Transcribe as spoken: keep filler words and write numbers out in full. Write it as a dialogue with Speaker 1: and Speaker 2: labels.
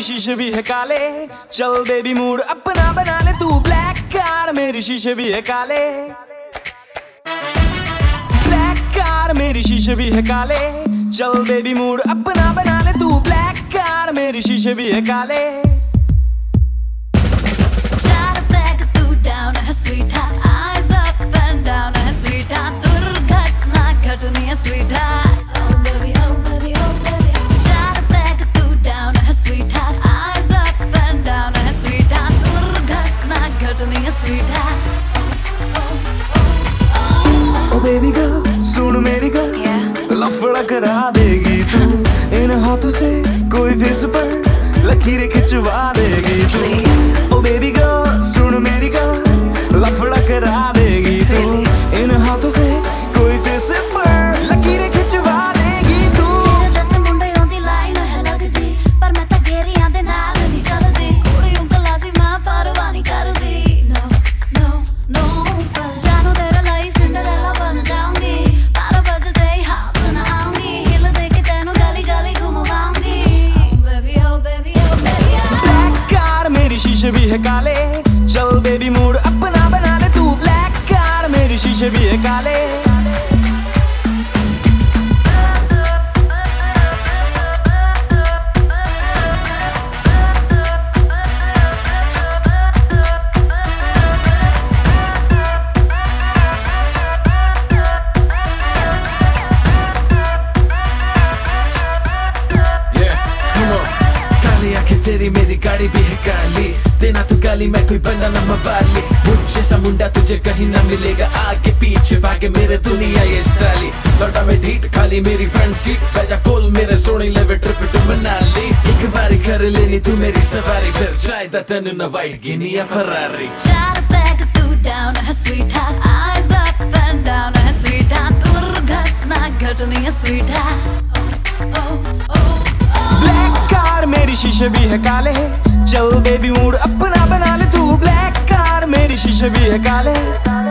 Speaker 1: शीशे भी है काले, चल बेबी मूड अपना बना ले तू ब्लैक कार, मेरी शीशे भी है काले, ब्लैक कार मेरी शीशे भी है काले, चल बेबी मूड अपना बना ले तू ब्लैक कार, मेरी शीशे भी है काले।
Speaker 2: चार पैक तू डाउन है sweetheart, eyes up and down है स्वीटहार्ट, दुर्घटना घटनी है sweetheart, oh baby oh baby oh baby। चार पैक तू डाउन है sweetheart, eyes up and down है स्वीटहार्ट, दुर्घटना घटनी है sweetheart, oh oh oh
Speaker 1: oh baby girl सुन मेरी गर्ल, लफड़ा करा देगी तू इन हाथों से, कोई फेस पर लकीरें खिंचवा देगी तू। ओ बेबी गर्ल सुन मेरी गर्ल, लफड़ा करा देगी तू इन हाथों से, कोई फेस पर लकीरें खिंचवा देगी तू।
Speaker 2: तेरे जैसे मुंडे ओंदी लाइन है लगदी, पर मैं तां गेरियां दे नाल नहीं चलदी, कुड़ियों गल्लां सी मैं परवाह नहीं करदी, no no no पर जानू तेरे लिए सिंडरेला बन जाऊंगी, बारह बजते ही हाथ ना आऊंगी, हिल दे के तेनू गली गली घुमवाऊंगी, oh baby oh baby oh baby।
Speaker 1: Black car मेरी शीशे भी है काले, चल बेबी मूड अपना बना ले तू ब्लैक कार, मेरी शीशे भी है काले।
Speaker 3: तेरी मेरी गाड़ी भी है काली, देना तो गाली मैं कोई बंदा न मवाली, मुझे सा मुंडा तुझे कहीं ना मिलेगा, आगे पीछे भागे मेरे दुनिया ये साली, लौटा में ढीठ खाली मेरी फ्रंट सीट, बैजा कोल मेरे सोनी लेवे ट्रिप टू मनाली, एक बारी कर लेनी तू मेरी सवारी, फिर चाहता तेनू ना वाइट गिनी या फरारी।
Speaker 2: चार पैक तू डाउन है sweetheart, eyes up and down है स्वीटहार्ट, दुर्घटना घटनी है sweetheart, oh oh oh
Speaker 1: black car मेरी शीशे भी है काले, चल बेबी मूड अपना बना ले तू ब्लैक कार, मेरी शीशे भी है काले।